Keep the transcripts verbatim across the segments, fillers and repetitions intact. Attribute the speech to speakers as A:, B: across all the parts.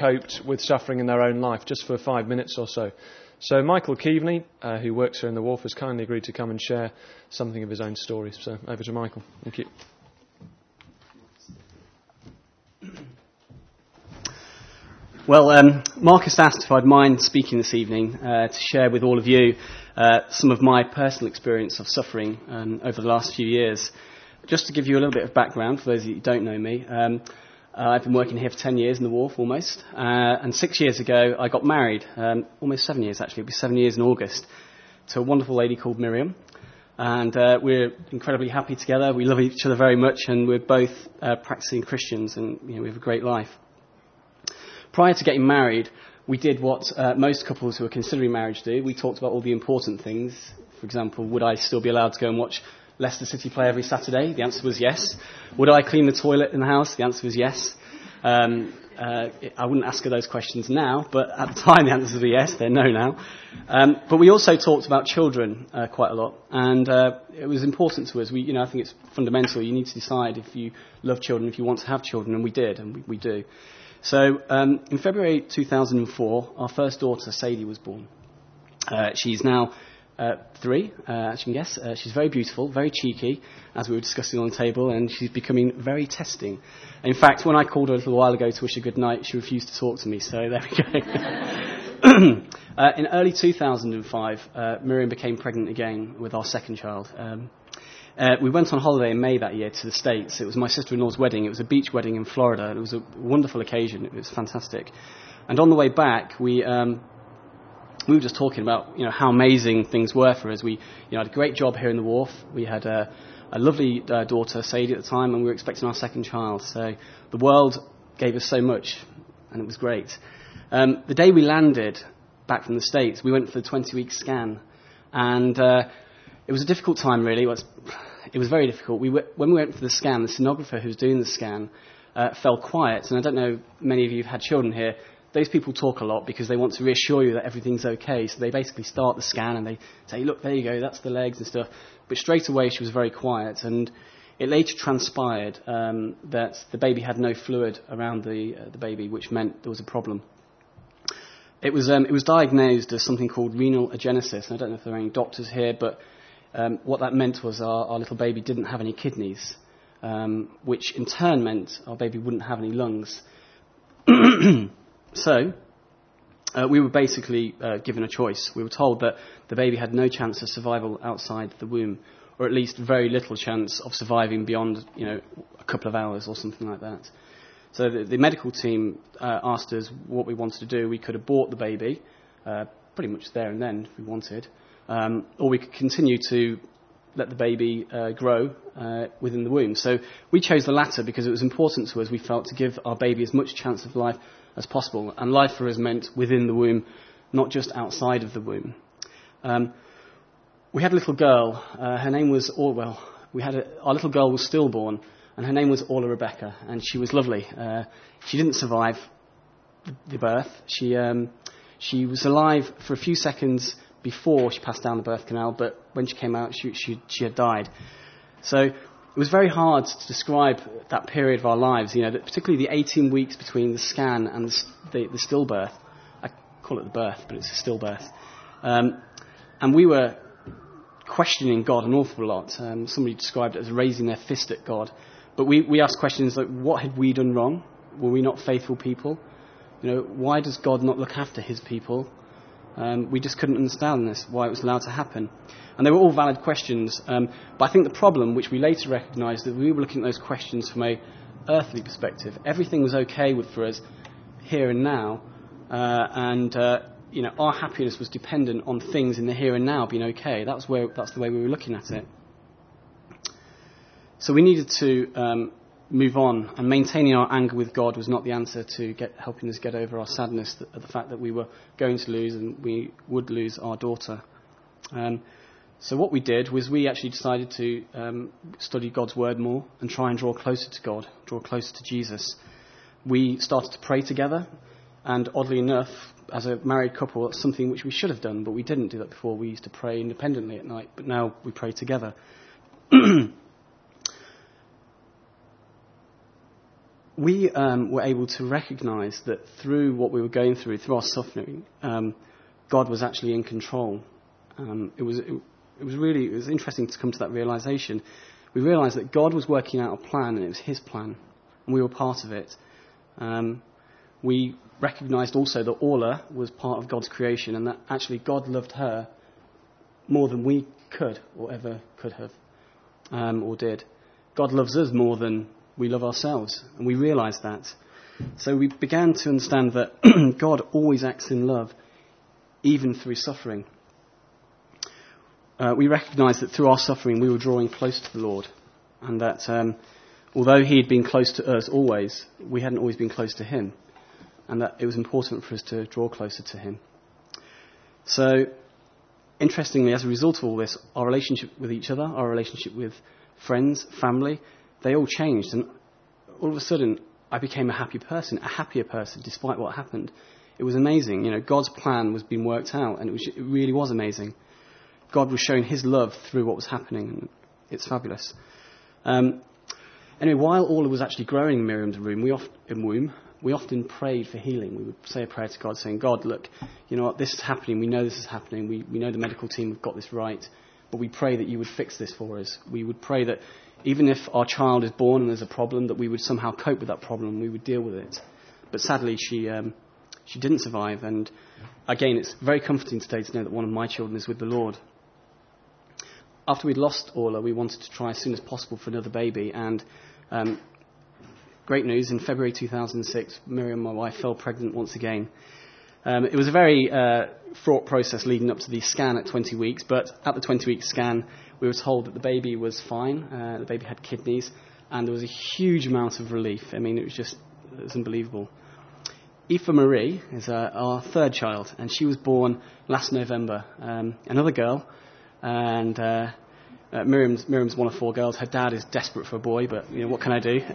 A: coped with suffering in their own life, just for five minutes or so. So Michael Keaveney, uh, who works here in the Wharf, has kindly agreed to come and share something of his own story. So over to Michael. Thank you.
B: Well, um, Marcus asked if I'd mind speaking this evening uh, to share with all of you uh, some of my personal experience of suffering um, over the last few years. Just to give you a little bit of background, for those of you who don't know me, um, uh, I've been working here for ten years in the Wharf, almost, uh, and six years ago I got married, um, almost seven years actually, it'll be seven years in August, to a wonderful lady called Miriam. And uh, we're incredibly happy together, we love each other very much, and we're both uh, practicing Christians, and you know, we have a great life. Prior to getting married, we did what uh, most couples who are considering marriage do. We talked about all the important things. For example, would I still be allowed to go and watch Leicester City play every Saturday? The answer was yes. Would I clean the toilet in the house? The answer was yes. Um, uh, I wouldn't ask her those questions now, but at the time the answers were yes. They're no now. Um, but we also talked about children uh, quite a lot, and uh, it was important to us. We, you know, I think it's fundamental. You need to decide if you love children, if you want to have children, and we did, and we, we do. So um, in February two thousand four, our first daughter, Sadie, was born. Uh, she's now uh, three, uh, as you can guess. Uh, she's very beautiful, very cheeky, as we were discussing on the table, and she's becoming very testing. In fact, when I called her a little while ago to wish her good night, she refused to talk to me, so there we go. uh, in early two thousand five, uh, Miriam became pregnant again with our second child. Um, Uh, we went on holiday in May that year to the States. It was my sister-in-law's wedding. It was a beach wedding in Florida. It was a wonderful occasion. It was fantastic. And on the way back, we um, we were just talking about you know how amazing things were for us. We you know had a great job here in the Wharf. We had a, a lovely uh, daughter, Sadie, at the time, and we were expecting our second child. So the world gave us so much, and it was great. Um, the day we landed back from the States, we went for the twenty-week scan, and uh, it was a difficult time, really. It was, it was very difficult. We were, when we went for the scan, the sonographer who was doing the scan uh, fell quiet. And I don't know, many of you have had children here. Those people talk a lot because they want to reassure you that everything's okay. So they basically start the scan and they say, look, there you go, that's the legs and stuff. But straight away she was very quiet. And it later transpired um, that the baby had no fluid around the, uh, the baby, which meant there was a problem. It was, um, it was diagnosed as something called renal agenesis. I don't know if there are any doctors here, but Um, what that meant was our, our little baby didn't have any kidneys, um, which in turn meant our baby wouldn't have any lungs. So uh, we were basically uh, given a choice. We were told that the baby had no chance of survival outside the womb, or at least very little chance of surviving beyond, you know, a couple of hours or something like that. So the, the medical team uh, asked us what we wanted to do. We could abort the baby, uh, pretty much there and then if we wanted. Um, or we could continue to let the baby uh, grow uh, within the womb. So we chose the latter because it was important to us, we felt, to give our baby as much chance of life as possible. And life for us meant within the womb, not just outside of the womb. Um, we had a little girl. Uh, her name was Orwell. We had a, our little girl was stillborn, and her name was Orla Rebecca, and she was lovely. Uh, she didn't survive the, the birth. She um, she was alive for a few seconds before she passed down the birth canal, but when she came out, she, she, she had died. So it was very hard to describe that period of our lives, you know, particularly the eighteen weeks between the scan and the, the, the stillbirth. I call it the birth, but it's a stillbirth. Um, and we were questioning God an awful lot. Um, somebody described it as raising their fist at God. But we, we asked questions like, what had we done wrong? Were we not faithful people? You know, why does God not look after his people? Um, we just couldn't understand this, why it was allowed to happen. And they were all valid questions. Um, but I think the problem, which we later recognised, that we were looking at those questions from a earthly perspective. Everything was okay with for us here and now. Uh, and, uh, you know, our happiness was dependent on things in the here and now being okay. That was where, that's the way we were looking at it. So we needed to um, move on, and maintaining our anger with God was not the answer to get, helping us get over our sadness at the fact that we were going to lose and we would lose our daughter. Um, so what we did was we actually decided to um, study God's word more and try and draw closer to God, draw closer to Jesus. We started to pray together, and oddly enough, as a married couple, that's something which we should have done, but we didn't do that before. We used to pray independently at night, but now we pray together. we um, were able to recognize that through what we were going through, through our suffering, um, God was actually in control. Um, it was it, it was really it was interesting to come to that realization. We realized that God was working out a plan, and it was His plan, and we were part of it. Um, we recognized also that Orla was part of God's creation, and that actually God loved her more than we could or ever could have um, or did. God loves us more than we love ourselves, and we realized that. So we began to understand that God always acts in love, even through suffering. Uh, we recognized that through our suffering we were drawing close to the Lord, and that um, although He had been close to us always, we hadn't always been close to Him, and that it was important for us to draw closer to Him. So, interestingly, as a result of all this, our relationship with each other, our relationship with friends, family, they all changed, and all of a sudden I became a happy person, a happier person, despite what happened. It was amazing. You know, God's plan was being worked out, and it, was, it really was amazing. God was showing His love through what was happening, and it's fabulous. Um, anyway, while Orla was actually growing in Miriam's room, we oft, in womb, we often prayed for healing. We would say a prayer to God saying, God, look, you know what, this is happening. We know this is happening. We, we know the medical team have got this right, but we pray that you would fix this for us. We would pray that even if our child is born and there's a problem, that we would somehow cope with that problem. We would deal with it. But sadly, she um, she didn't survive. And again, it's very comforting today to know that one of my children is with the Lord. After we'd lost Orla, we wanted to try as soon as possible for another baby. And um, great news, in February two thousand six, Miriam, my wife, fell pregnant once again. Um, it was a very uh, fraught process leading up to the scan at twenty weeks, but at the twenty-week scan, we were told that the baby was fine. Uh, the baby had kidneys, and there was a huge amount of relief. I mean, it was just it was unbelievable. Aoife Marie is uh, our third child, and she was born last November. Um, another girl, and uh, uh, Miriam's, Miriam's one of four girls. Her dad is desperate for a boy, but you know what can I do?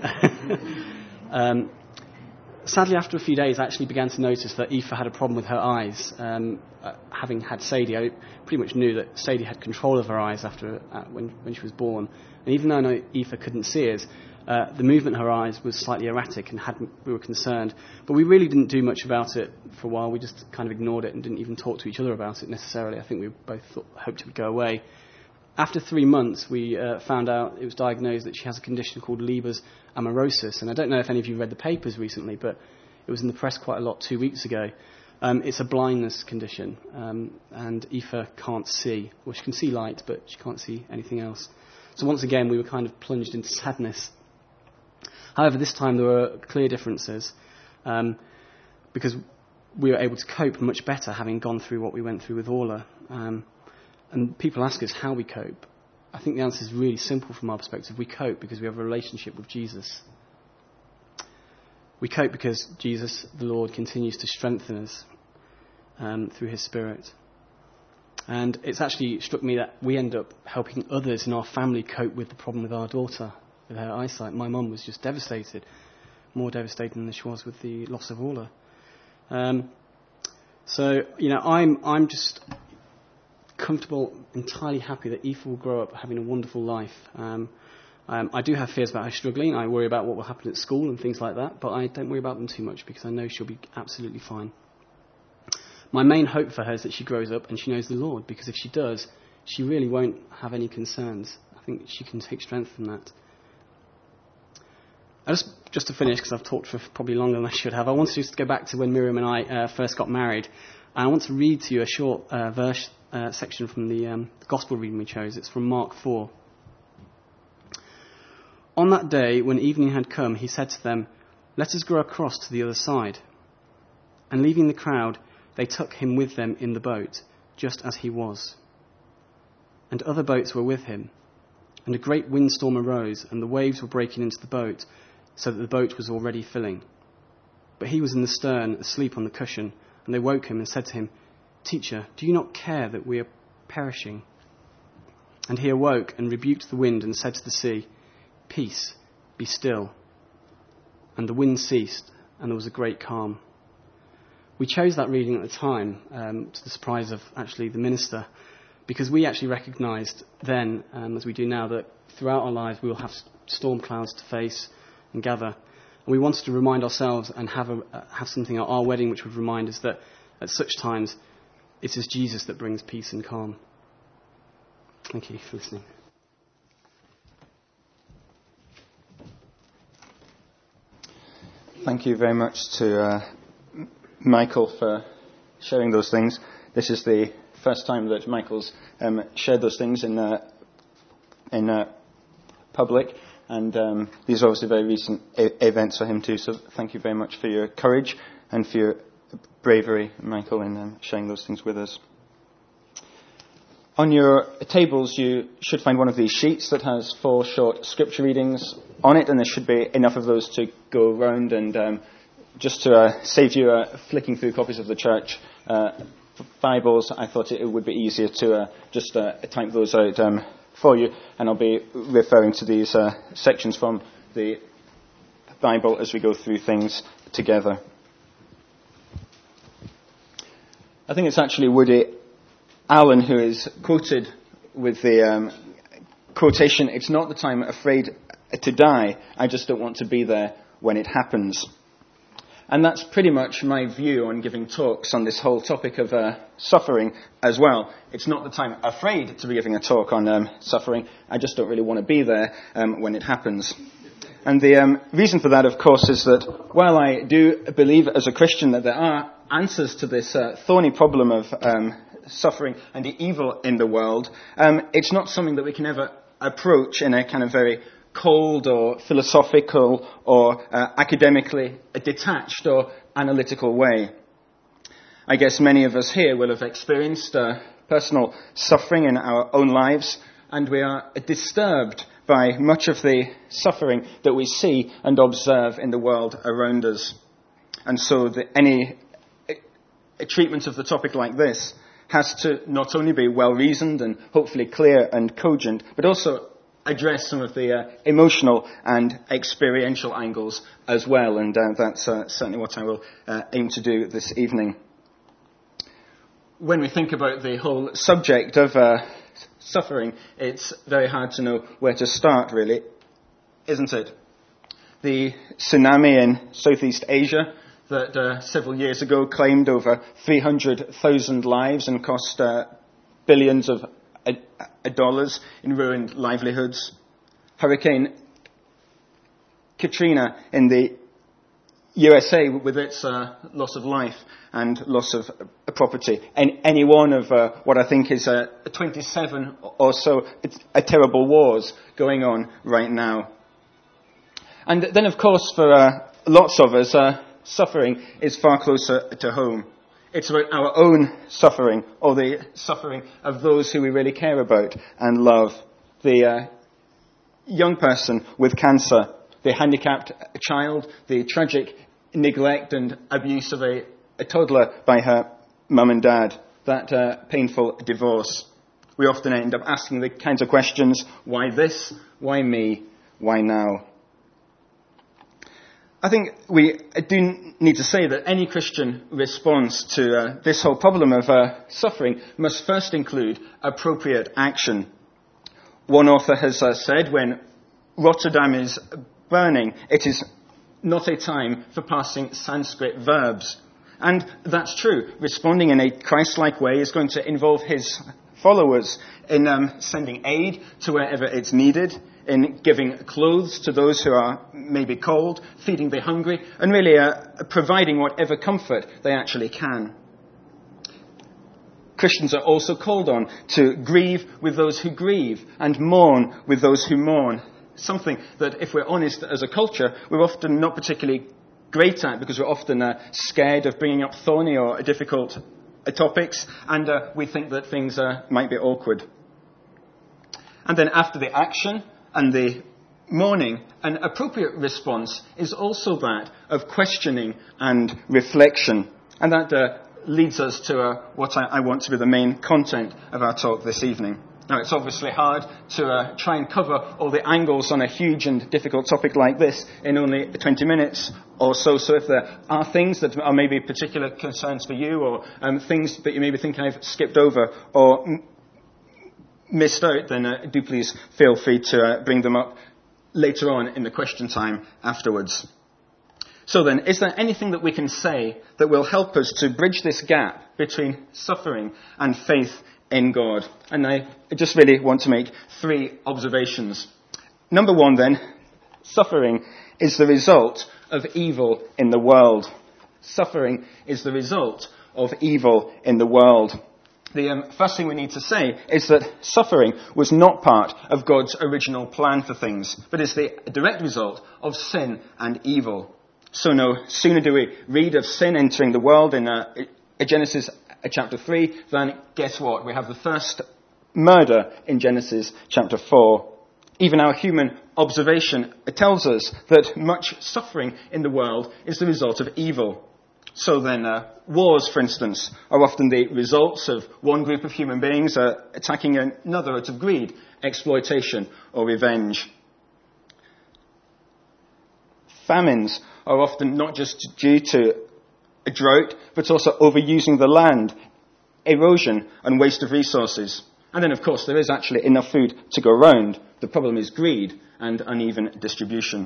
B: um, Sadly, after a few days, I actually began to notice that Aoife had a problem with her eyes. Um, uh, having had Sadie, I pretty much knew that Sadie had control of her eyes after uh, when, when she was born. And even though I know Aoife couldn't see us, uh, the movement of her eyes was slightly erratic, and had, we were concerned. But we really didn't do much about it for a while. We just kind of ignored it and didn't even talk to each other about it necessarily. I think we both thought, hoped it would go away. After three months, we uh, found out it was diagnosed that she has a condition called Leber's amaurosis. And I don't know if any of you read the papers recently, but it was in the press quite a lot two weeks ago. Um, it's a blindness condition, um, and Aoife can't see. Well, she can see light, but she can't see anything else. So once again, we were kind of plunged into sadness. However, this time there were clear differences, um, because we were able to cope much better, having gone through what we went through with Orla. Um, And people ask us how we cope. I think the answer is really simple from our perspective. We cope because we have a relationship with Jesus. We cope because Jesus, the Lord, continues to strengthen us um, through His Spirit. And it's actually struck me that we end up helping others in our family cope with the problem with our daughter, with her eyesight. My mum was just devastated, more devastated than she was with the loss of Orla. Um, so, you know, I'm I'm just comfortable, entirely happy that Aoife will grow up having a wonderful life. Um, um, I do have fears about her struggling. I worry about what will happen at school and things like that, but I don't worry about them too much because I know she'll be absolutely fine. My main hope for her is that she grows up and she knows the Lord, because if she does, she really won't have any concerns. I think she can take strength from that. I just, just to finish, because I've talked for probably longer than I should have, I want to just go back to when Miriam and I uh, first got married. And I want to read to you a short uh, verse uh, section from the, um, the Gospel reading we chose. It's from Mark four. On that day, when evening had come, he said to them, "Let us go across to the other side." And leaving the crowd, they took him with them in the boat, just as he was. And other boats were with him. And a great windstorm arose, and the waves were breaking into the boat, so that the boat was already filling. But he was in the stern, asleep on the cushion, and they woke him and said to him, "Teacher, do you not care that we are perishing?" And he awoke and rebuked the wind and said to the sea, "Peace, be still." And the wind ceased, and there was a great calm. We chose that reading at the time, um, to the surprise of actually the minister, because we actually recognised then, um, as we do now, that throughout our lives we will have storm clouds to face and gather. And We wanted to remind ourselves and have, a, uh, have something at our wedding which would remind us that at such times it is Jesus that brings peace and calm. Thank you for listening.
C: Thank you very much to uh, Michael for sharing those things. This is the first time that Michael's um, shared those things in uh, in uh, public, and um, these are obviously very recent e- events for him too. So thank you very much for your courage and for your bravery, Michael, in um, sharing those things with us. On your tables, you should find one of these sheets that has four short scripture readings on it, and there should be enough of those to go around. And um, just to uh, save you uh, flicking through copies of the church uh, Bibles, I thought it would be easier to uh, just uh, type those out um, for you, and I'll be referring to these uh, sections from the Bible as we go through things together. I think it's actually Woody Allen who is quoted with the um, quotation, "It's not the time afraid to die, I just don't want to be there when it happens." And that's pretty much my view on giving talks on this whole topic of uh, suffering as well. It's not the time afraid to be giving a talk on um, suffering, I just don't really want to be there um, when it happens. And the um, reason for that, of course, is that while I do believe as a Christian that there are answers to this uh, thorny problem of um, suffering and the evil in the world, um, it's not something that we can ever approach in a kind of very cold or philosophical or uh, academically detached or analytical way. I guess many of us here will have experienced uh, personal suffering in our own lives, and we are disturbed by much of the suffering that we see and observe in the world around us. And so the, any a treatment of the topic like this has to not only be well-reasoned and hopefully clear and cogent, but also address some of the uh, emotional and experiential angles as well. And uh, that's uh, certainly what I will uh, aim to do this evening. When we think about the whole subject of uh, suffering, it's very hard to know where to start, really, isn't it? The tsunami in Southeast Asia that uh, several years ago claimed over three hundred thousand lives and cost uh, billions of uh, dollars in ruined livelihoods. Hurricane Katrina in the U S A with its uh, loss of life and loss of uh, property. And any one of uh, what I think is uh, twenty-seven or so uh, terrible wars going on right now. And then, of course, for uh, lots of us, uh, suffering is far closer to home. It's about our own suffering, or the suffering of those who we really care about and love. The uh, young person with cancer, the handicapped child, the tragic neglect and abuse of a, a toddler by her mum and dad, that uh, painful divorce. We often end up asking the kinds of questions, why this, why me, why now? I think we do need to say that any Christian response to uh, this whole problem of uh, suffering must first include appropriate action. One author has uh, said, when Rotterdam is burning, it is not a time for passing Sanskrit verbs. And that's true. Responding in a Christ-like way is going to involve his followers in um, sending aid to wherever it's needed, in giving clothes to those who are maybe cold, feeding the hungry, and really uh, providing whatever comfort they actually can. Christians are also called on to grieve with those who grieve and mourn with those who mourn. Something that, if we're honest as a culture, we're often not particularly great at, because we're often uh, scared of bringing up thorny or difficult uh, topics, and uh, we think that things uh, might be awkward. And then after the action and the mourning, an appropriate response is also that of questioning and reflection. And that uh, leads us to uh, what I, I want to be the main content of our talk this evening. Now, it's obviously hard to uh, try and cover all the angles on a huge and difficult topic like this in only twenty minutes or so. So if there are things that are maybe particular concerns for you, or um, things that you maybe think I've skipped over or m- missed out, then uh, do please feel free to uh, bring them up later on in the question time afterwards. So then, is there anything that we can say that will help us to bridge this gap between suffering and faith in God? And I just really want to make three observations. Number one then, suffering is the result of evil in the world. Suffering is the result of evil in the world. The um, first thing we need to say is that suffering was not part of God's original plan for things, but is the direct result of sin and evil. So no sooner do we read of sin entering the world in uh, Genesis chapter three, than guess what? We have the first murder in Genesis chapter four. Even our human observation tells us that much suffering in the world is the result of evil. So then, uh, wars, for instance, are often the results of one group of human beings uh, attacking another out of greed, exploitation, or revenge. Famines are often not just due to a drought, but also overusing the land, erosion, and waste of resources. And then, of course, there is actually enough food to go round. The problem is greed and uneven distribution.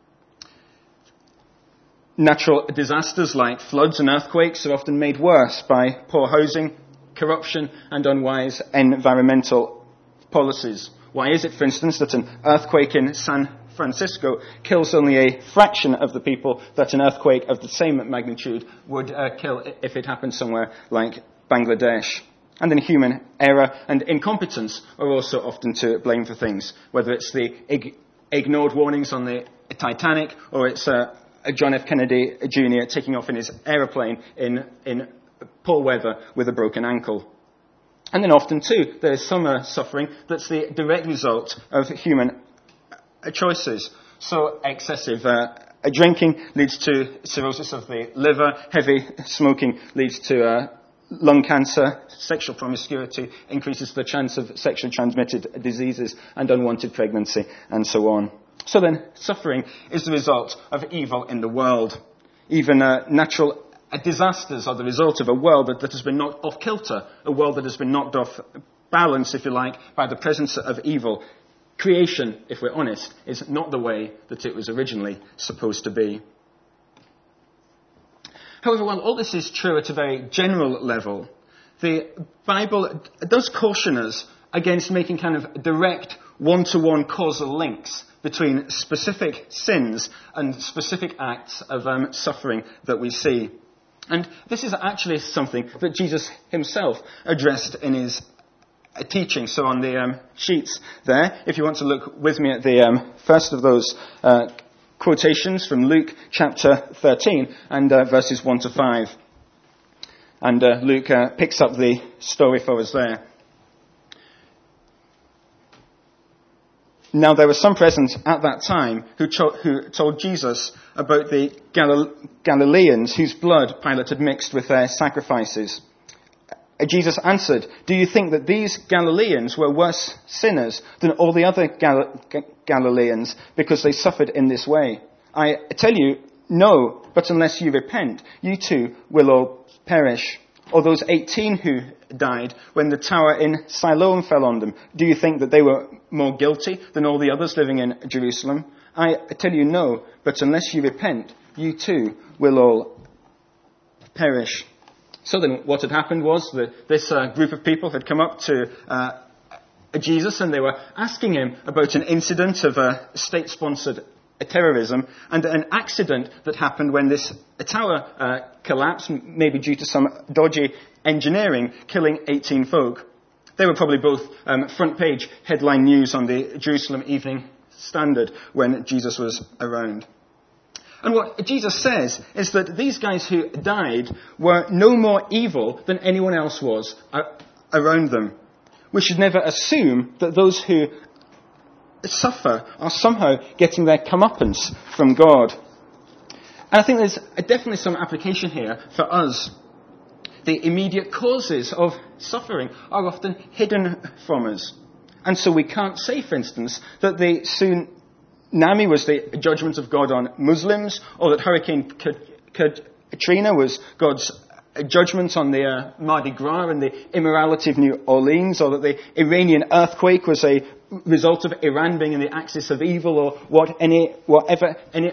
C: Natural disasters like floods and earthquakes are often made worse by poor housing, corruption, and unwise environmental policies. Why is it, for instance, that an earthquake in San Francisco kills only a fraction of the people that an earthquake of the same magnitude would uh, kill if it happened somewhere like Bangladesh? And then human error and incompetence are also often to blame for things, whether it's the ig- ignored warnings on the Titanic or it's uh, John F. Kennedy Junior taking off in his aeroplane in, in poor weather with a broken ankle. And then often, too, there is some uh, suffering that's the direct result of human uh, choices. So excessive uh, drinking leads to cirrhosis of the liver, heavy smoking leads to uh, lung cancer, sexual promiscuity increases the chance of sexually transmitted diseases and unwanted pregnancy, and so on. So then, suffering is the result of evil in the world. Even uh, natural uh, disasters are the result of a world that, that has been knocked off kilter, a world that has been knocked off balance, if you like, by the presence of evil. Creation, if we're honest, is not the way that it was originally supposed to be. However, while all this is true at a very general level, the Bible does caution us against making kind of direct one-to-one causal links between specific sins and specific acts of um, suffering that we see. And this is actually something that Jesus himself addressed in his uh, teaching. So on the um, sheets there, if you want to look with me at the um, first of those uh, quotations from Luke chapter thirteen and uh, verses one to five. And uh, Luke uh, picks up the story for us there. Now there were some present at that time who, cho- who told Jesus about the Gal- Galileans whose blood Pilate had mixed with their sacrifices. Uh, Jesus answered, "Do you think that these Galileans were worse sinners than all the other Gal- G- Galileans because they suffered in this way? I tell you, no, but unless you repent, you too will all perish. Or those eighteen who died when the tower in Siloam fell on them, do you think that they were more guilty than all the others living in Jerusalem? I tell you no, but unless you repent, you too will all perish." So then what had happened was that this uh, group of people had come up to uh, Jesus and they were asking him about an incident of uh, state-sponsored terrorism and an accident that happened when this tower uh, collapsed, maybe due to some dodgy engineering, killing eighteen folk. They were probably both um, front page headline news on the Jerusalem Evening Standard when Jesus was around. And what Jesus says is that these guys who died were no more evil than anyone else was uh, around them. We should never assume that those who suffer are somehow getting their comeuppance from God. And I think there's definitely some application here for us. The immediate causes of suffering are often hidden from us. And so we can't say, for instance, that the tsunami was the judgment of God on Muslims, or that Hurricane Katrina was God's judgment on the uh, Mardi Gras and the immorality of New Orleans, or that the Iranian earthquake was a result of Iran being in the axis of evil, or what any, whatever any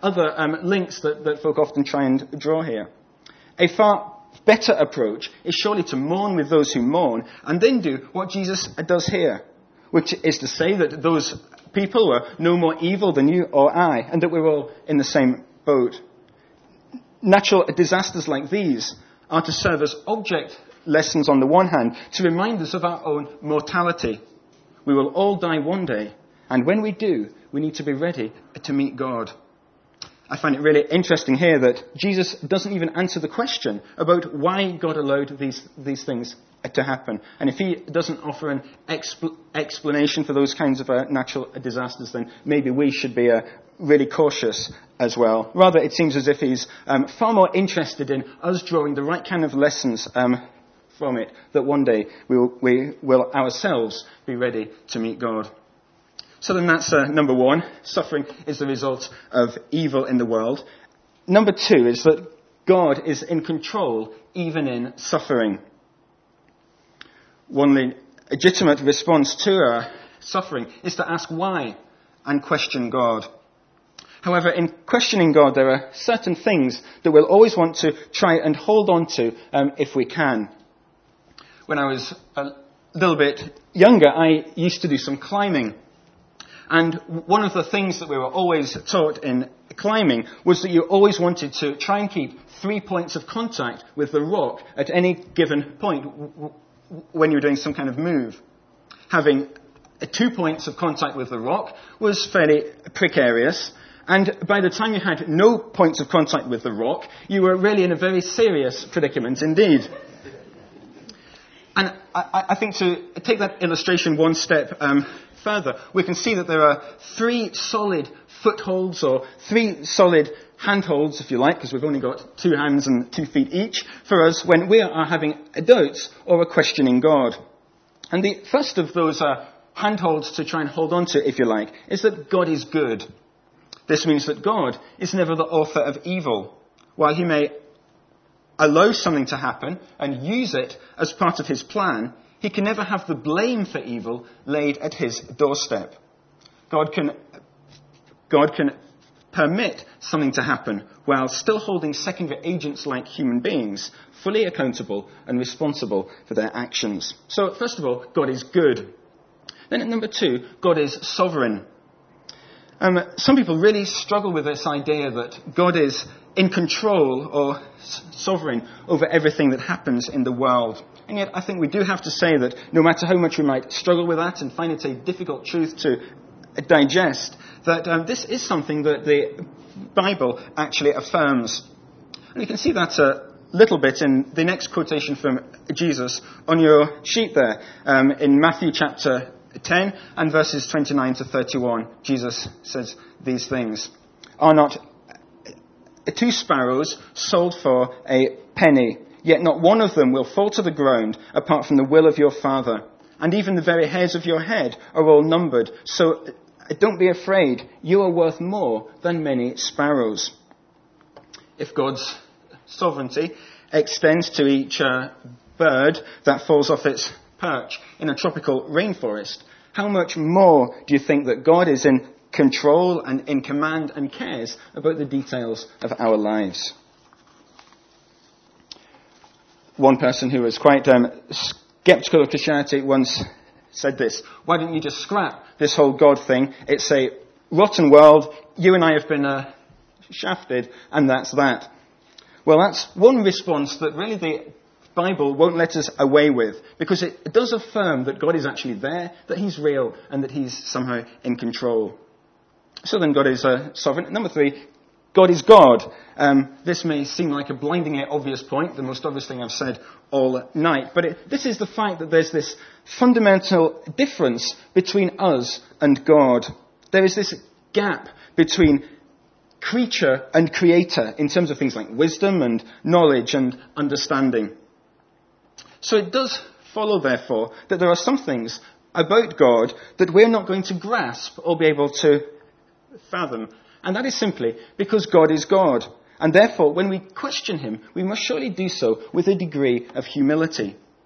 C: other um, links that, that folk often try and draw here. A far better approach is surely to mourn with those who mourn and then do what Jesus does here, which is to say that those people were no more evil than you or I, and that we're all in the same boat. Natural disasters like these are to serve as object lessons on the one hand, to remind us of our own mortality. We will all die one day, and when we do, we need to be ready to meet God. I find it really interesting here that Jesus doesn't even answer the question about why God allowed these, these things to happen. And if he doesn't offer an expl- explanation for those kinds of uh, natural disasters, then maybe we should be uh, really cautious as well. Rather, it seems as if he's um, far more interested in us drawing the right kind of lessons um, from it, that one day we will, we will ourselves be ready to meet God. So then that's uh, number one. Suffering is the result of evil in the world. Number two is that God is in control even in suffering. One legitimate response to our suffering is to ask why and question God. However, in questioning God, there are certain things that we'll always want to try and hold on to um, if we can. When I was a little bit younger, I used to do some climbing. And one of the things that we were always taught in climbing was that you always wanted to try and keep three points of contact with the rock at any given point when you were doing some kind of move. Having two points of contact with the rock was fairly precarious, and by the time you had no points of contact with the rock, you were really in a very serious predicament indeed. And I, I think to take that illustration one step um, further, we can see that there are three solid footholds, or three solid handholds, if you like, because we've only got two hands and two feet each, for us when we are having a doubt or a questioning God. And the first of those uh, handholds to try and hold on to, if you like, is that God is good. This means that God is never the author of evil. While he may allow something to happen and use it as part of his plan, he can never have the blame for evil laid at his doorstep. God can, God can permit something to happen while still holding secondary agents like human beings fully accountable and responsible for their actions. So, first of all, God is good. Then at number two, God is sovereign. Um, some people really struggle with this idea that God is in control or sovereign over everything that happens in the world. And yet I think we do have to say that no matter how much we might struggle with that and find it a difficult truth to digest, that um, this is something that the Bible actually affirms. And you can see that a little bit in the next quotation from Jesus on your sheet there, um, in Matthew chapter ten and verses twenty-nine to thirty-one. Jesus says these things. Are not two sparrows sold for a penny? Yet not one of them will fall to the ground apart from the will of your Father. And even the very hairs of your head are all numbered. So don't be afraid. You are worth more than many sparrows. If God's sovereignty extends to each uh, bird that falls off its perch in a tropical rainforest, how much more do you think that God is in control and in command and cares about the details of our lives? One person who was quite um, sceptical of Christianity once said this: why don't you just scrap this whole God thing? It's a rotten world, you and I have been uh, shafted, and that's that. Well, that's one response that really the Bible won't let us away with, because it, it does affirm that God is actually there, that he's real, and that he's somehow in control. So then God is uh, sovereign. Number three, God is God. Um, this may seem like a blindingly obvious point, the most obvious thing I've said all night, but it, this is the fact that there's this fundamental difference between us and God. There is this gap between creature and creator in terms of things like wisdom and knowledge and understanding. So it does follow, therefore, that there are some things about God that we're not going to grasp or be able to fathom. And that is simply because God is God. And therefore, when we question him, we must surely do so with a degree of humility. We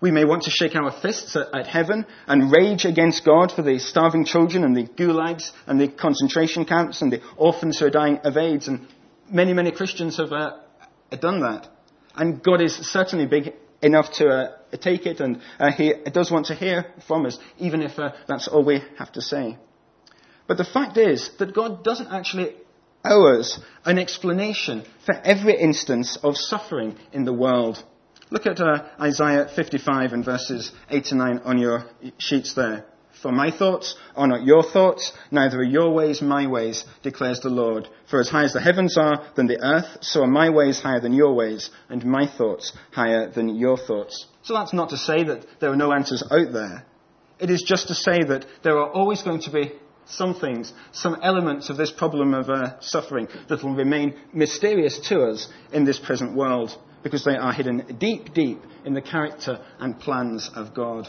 C: We may want to shake our fists at, at heaven and rage against God for the starving children and the gulags and the concentration camps and the orphans who are dying of AIDS. And many, many Christians have uh, done that. And God is certainly big enough to uh, take it, and uh, he does want to hear from us, even if uh, that's all we have to say. But the fact is that God doesn't actually owe us an explanation for every instance of suffering in the world. Look at uh, Isaiah fifty-five and verses eight to nine on your sheets there. For my thoughts are not your thoughts, neither are your ways my ways, declares the Lord. For as high as the heavens are than the earth, so are my ways higher than your ways, and my thoughts higher than your thoughts. So that's not to say that there are no answers out there. It is just to say that there are always going to be some things, some elements of this problem of uh, suffering that will remain mysterious to us in this present world, because they are hidden deep, deep in the character and plans of God.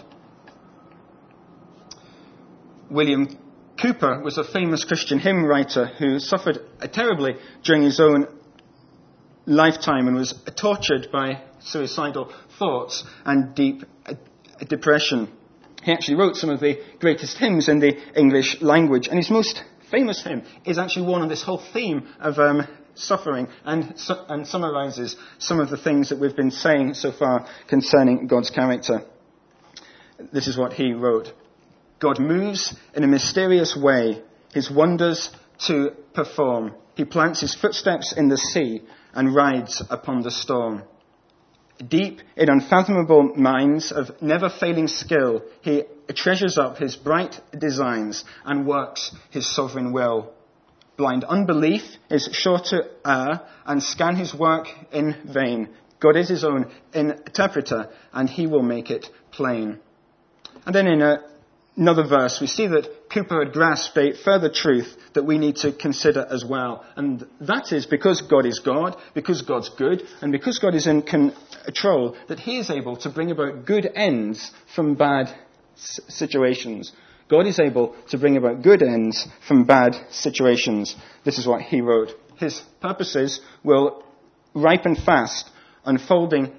C: William Cowper was a famous Christian hymn writer who suffered terribly during his own lifetime and was tortured by suicidal thoughts and deep depression. He actually wrote some of the greatest hymns in the English language, and his most famous hymn is actually one on this whole theme of um, suffering and, su- and summarizes some of the things that we've been saying so far concerning God's character. This is what he wrote. God moves in a mysterious way, his wonders to perform. He plants his footsteps in the sea and rides upon the storm. Deep in unfathomable minds of never-failing skill, he treasures up his bright designs and works his sovereign will. Blind unbelief is sure to err and scan his work in vain. God is his own interpreter, and he will make it plain. And then in a Another verse, we see that Cowper had grasped a further truth that we need to consider as well. And that is because God is God, because God's good, and because God is in control, that he is able to bring about good ends from bad situations. God is able to bring about good ends from bad situations. This is what he wrote. His purposes will ripen fast, unfolding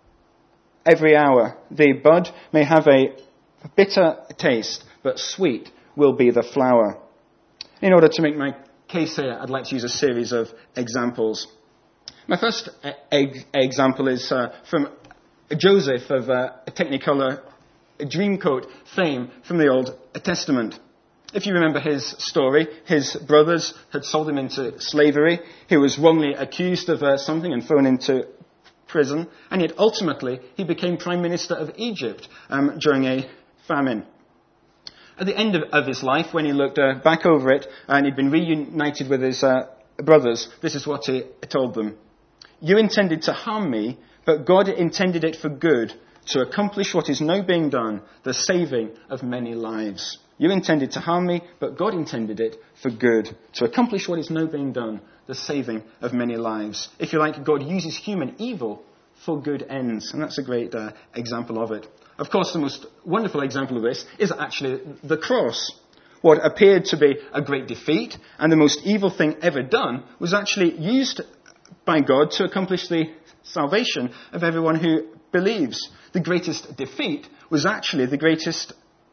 C: every hour. The bud may have a bitter taste, but sweet will be the flower. In order to make my case here, I'd like to use a series of examples. My first e- example is uh, from Joseph of uh, Technicolor Dreamcoat fame from the Old Testament. If you remember his story, his brothers had sold him into slavery. He was wrongly accused of uh, something and thrown into prison, and yet ultimately he became Prime Minister of Egypt um, during a famine. At the end of, of his life, when he looked uh, back over it and he'd been reunited with his uh, brothers, this is what he told them. You intended to harm me, but God intended it for good, to accomplish what is now being done, the saving of many lives. You intended to harm me, but God intended it for good, to accomplish what is now being done, the saving of many lives. If you like, God uses human evil for good ends, and that's a great uh, example of it. Of course, the most wonderful example of this is actually the cross. What appeared to be a great defeat and the most evil thing ever done was actually used by God to accomplish the salvation of everyone who believes. The greatest defeat was actually the greatest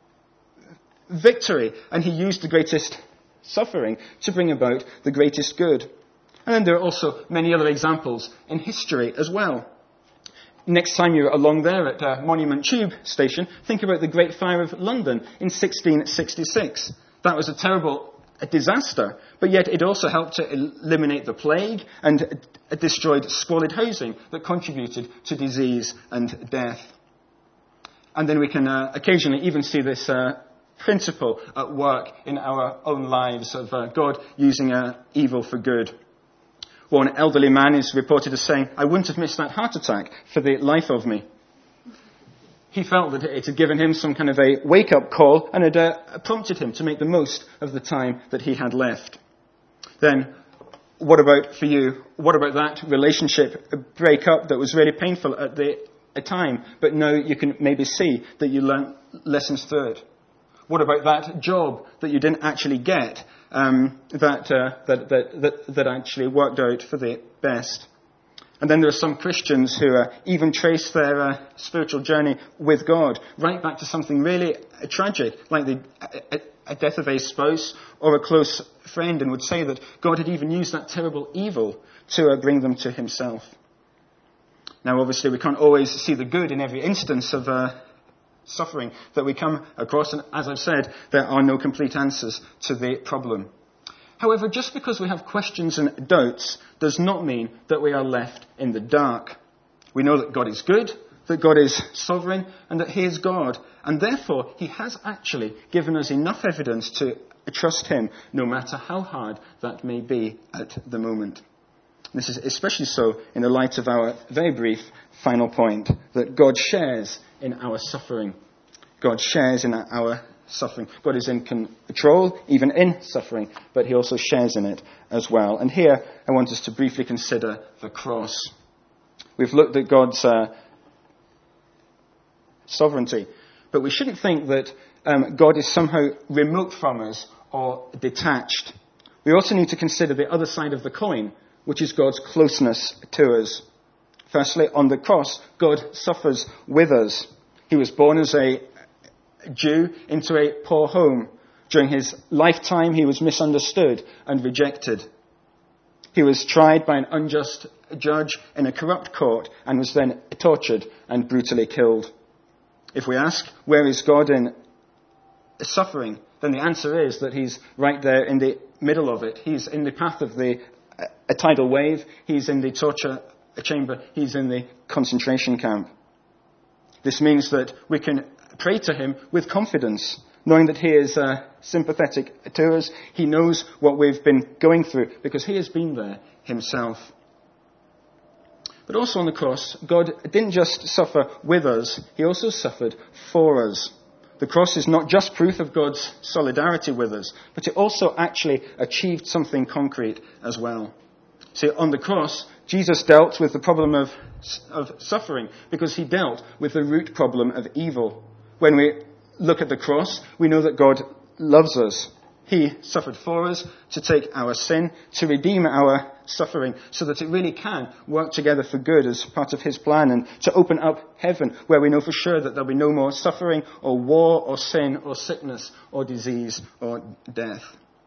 C: victory, and he used the greatest suffering to bring about the greatest good. And then there are also many other examples in history as well. Next time you're along there at uh, Monument Tube Station, think about the Great Fire of London in sixteen sixty-six. That was a terrible a disaster, but yet it also helped to eliminate the plague and uh, destroyed squalid housing that contributed to disease and death. And then we can uh, occasionally even see this uh, principle at work in our own lives of uh, God using uh, evil for good. One elderly man is reported as saying, I wouldn't have missed that heart attack for the life of me. He felt that it had given him some kind of a wake-up call and had uh, prompted him to make the most of the time that he had left. Then, what about for you? What about that relationship break-up that was really painful at the at time, but now you can maybe see that you learned lessons through it? What about that job that you didn't actually get, um, that, uh, that, that, that, that actually worked out for the best? And then there are some Christians who uh, even trace their uh, spiritual journey with God right back to something really uh, tragic, like the a, a death of a spouse or a close friend, and would say that God had even used that terrible evil to uh, bring them to himself. Now, obviously, we can't always see the good in every instance of uh, suffering that we come across, and as I've said, there are no complete answers to the problem. However, just because we have questions and doubts does not mean that we are left in the dark. We know that God is good, that God is sovereign, and that he is God. And therefore, he has actually given us enough evidence to trust him, no matter how hard that may be at the moment. This is especially so in the light of our very brief final point, that God shares in our suffering. God shares in our suffering. God is in control, even in suffering, but he also shares in it as well. And here I want us to briefly consider the cross. We've looked at God's uh, sovereignty, but we shouldn't think that um, God is somehow remote from us or detached. We also need to consider the other side of the coin, which is God's closeness to us. Firstly, on the cross, God suffers with us. He was born as a Jew into a poor home. During his lifetime, he was misunderstood and rejected. He was tried by an unjust judge in a corrupt court and was then tortured and brutally killed. If we ask, where is God in suffering, then the answer is that he's right there in the middle of it. He's in the path of the a tidal wave. He's in the torture chamber. He's in the concentration camp. This means that we can pray to him with confidence, knowing that he is uh, sympathetic to us. He knows what we've been going through because he has been there himself. But also on the cross, God didn't just suffer with us, he also suffered for us. The cross is not just proof of God's solidarity with us, but it also actually achieved something concrete as well. See, on the cross, Jesus dealt with the problem of, of suffering because he dealt with the root problem of evil. When we look at the cross, we know that God loves us. He suffered for us to take our sin, to redeem our suffering, so that it really can work together for good as part of his plan, and to open up heaven where we know for sure that there'll be no more suffering or war or sin or sickness or disease or death.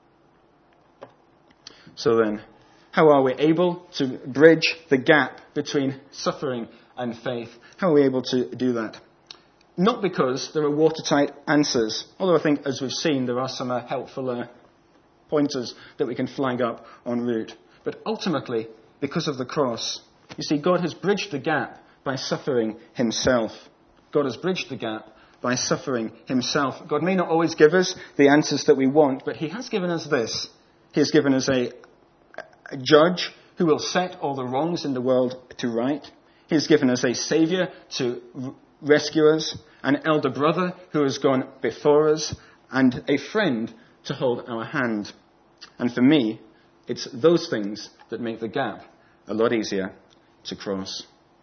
C: So then, how are we able to bridge the gap between suffering and faith? How are we able to do that? Not because there are watertight answers, although I think, as we've seen, there are some uh, helpful uh, pointers that we can flag up en route, but ultimately because of the cross. You see, God has bridged the gap by suffering himself. God has bridged the gap by suffering himself. God may not always give us the answers that we want, but he has given us this. He has given us a, a judge who will set all the wrongs in the world to right. He has given us a saviour to r- rescue us, an elder brother who has gone before us, and a friend to hold our hand. And for me, it's those things that make the gap a lot easier to cross.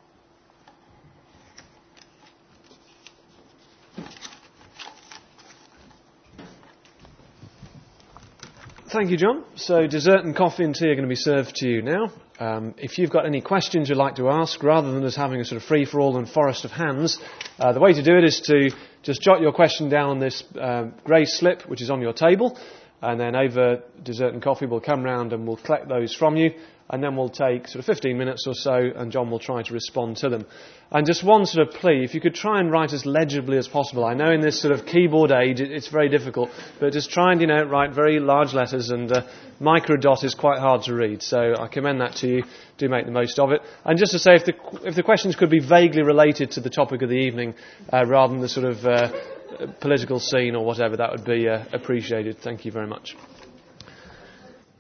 A: Thank you, John. So dessert and coffee and tea are going to be served to you now. Um, if you've got any questions you'd like to ask, rather than us having a sort of free-for-all and forest of hands, uh, the way to do it is to just jot your question down on this uh, grey slip, which is on your table, and then over dessert and coffee we'll come round and we'll collect those from you, and then we'll take sort of fifteen minutes or so, and John will try to respond to them. And just one sort of plea, if you could try and write as legibly as possible. I know in this sort of keyboard age it's very difficult, but just try and, you know, write very large letters, and uh, micro dot is quite hard to read, so I commend that to you. Do make the most of it. And just to say, if the if the questions could be vaguely related to the topic of the evening, uh, rather than the sort of uh, political scene or whatever, that would be uh, appreciated. Thank you very much.